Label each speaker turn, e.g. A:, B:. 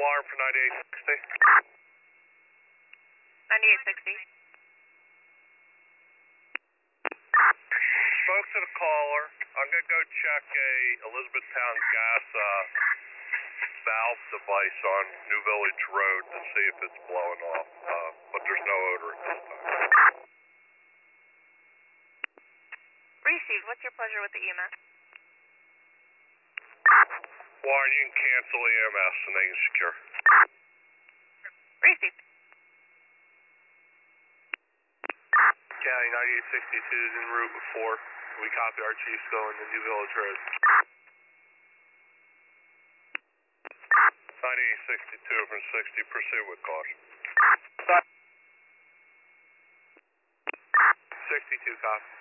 A: alarm for 9860.
B: 9860.
A: Spoke to the caller. I'm going to go check a Elizabethtown gas valve device on New Village Road to see if it's blowing off, but there's no odor at this time.
B: Received. What's your pleasure with the EMS?
A: Warren, you can cancel EMS and they can secure.
B: Received.
A: County 9862 is en route before. We copy our chiefs going to New Village Road. 9862 from 60, proceed with caution. 62 copy.